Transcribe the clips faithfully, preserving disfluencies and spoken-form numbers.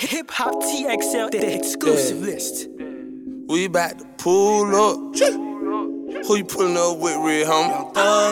Hip Hop T X L, the exclusive yeah. list. We bout to pull up. Who you pulling up with, real homie?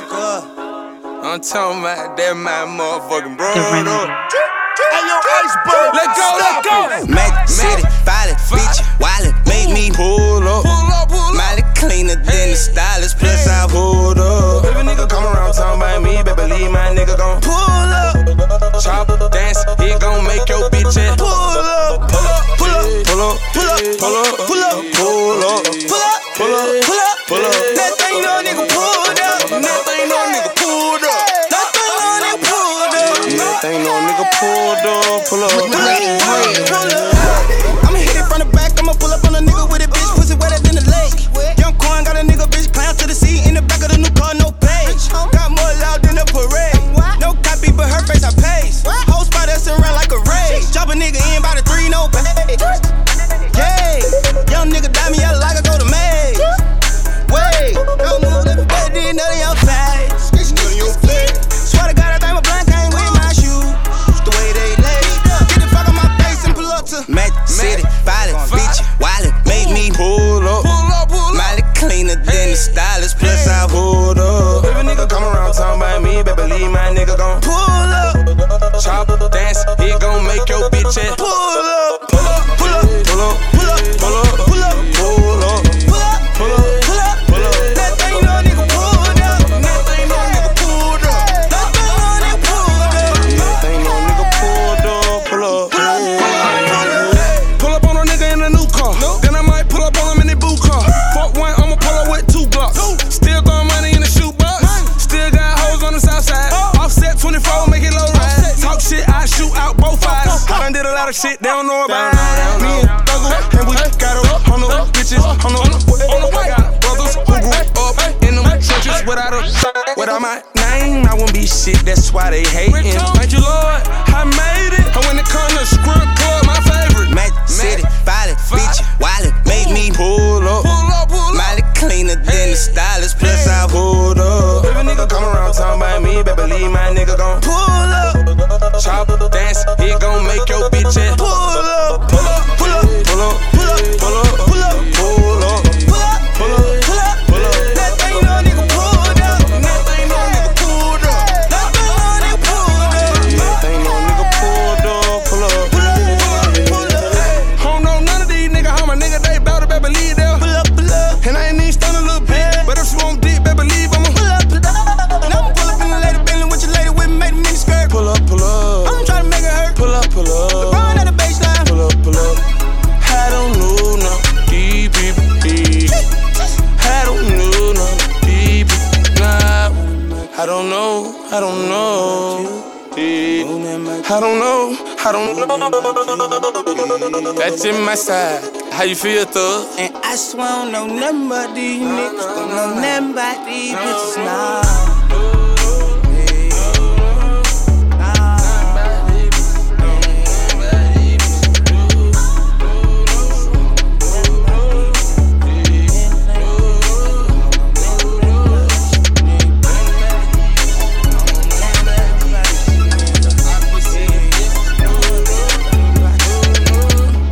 I'm talking about that my motherfucking brother. Hey, yo, Iceberg. Let go, let go. Magic City, violent, bitch, wildin', make me pull up. Pull up, pull up. Molly cleaner than the stylist, plus I pulled up. If a nigga come around talking about me, better believe my nigga gon' pull up. Chop, dance, he gon' make your bitch ass pull up. Pull up, pull up, pull up, pull up, pull up, pull up, pull up, pull up, pull up, pull up, pull up. That thing no nigga pulled up. That thing no nigga pulled up. That thing no nigga pulled up. That thing no nigga pulled up. Pull up, pull up. I'ma hit it from the back. I'ma pull up on a nigga with a bitch pussy wetter than the lake. Young Quan got a nigga bitch clown to the seat in the back of the new car, no page. Got more loud than a parade. No copy, but her face I pace. Whole spot that's around like a rage. Drop a nigga in by the three, no pay. Yeah, young nigga die me out like I go to Maze. Wait, don't move that better than none of your face. Swear to God, I think my blank came with my shoes. The way they lay. Get the fuck on my face and pull up to Magic City, violent, bitch, wildin', make me pull up. Molly cleaner than the stylist, plus I pulled up. If a nigga come around talking about me, better believe my nigga gon' pull up. Chop, dance, he gon' make your bitch ass pull up. Pull up, pull up, pull up, pull up, pull up, pull up, pull up, pull up, pull up, pull up, pull up. That thing no nigga pulled up. That thing no nigga pulled up. That thing no nigga pulled up. That thing no nigga pulled up. Pull up, pull up, pull up on a nigga in a new car. Then I might pull up on him in the boot car. Fuck one, I'ma pull up with two blocks. Still throwing money in the shoebox. Still got hoes on the south side. Offset twenty-four, make it low ride. Talk shit, I shoot out both eyes. I done did a lot of shit, they don't know about it. Me and Thugger, and we got a hundred bitches on the on the way. Got brothers who grew up in them trenches without a without my name. I won't be shit, that's why they hating. Thank you, Lord, I made it. And when it comes to Scrub Club, my favorite. Magic City, violent, bitch, wildin', make me pull up. Molly cleaner than the stylist, plus I pulled up. If a nigga come around talking about me, better believe my nigga gon' pull up. Chop, dance, he gon' make your bitch ass pull up. Pull up, pull up, pull up, pull up, pull up, pull up, pull up, pull up, pull up, pull up, pull up. That thing no nigga pulled up. That thing no nigga pulled up. That thing no nigga pulled up. That thing no nigga pulled up. Pull up, pull up, pull up. I don't know none of these niggas how my nigga they bout to better believe them. Pull up, pull up. And I ain't even stunned a little bit, but if she won't dick, better believe I'ma pull up, pull up. And I'ma pull up in the lady Bentley with your lady with me, made a mini skirt. Pull up, pull up. I'm trying to make it hurt. Pull up, pull up. Run at the baseline. Pull up, pull up. I don't know no these people, these. I don't know no people, nah. I don't know, I don't know. I don't know, I don't know. That's in my side. How you feel, thug? And I swear I don't know nothing but these niggas. Don't know nothing about these bitches, nah.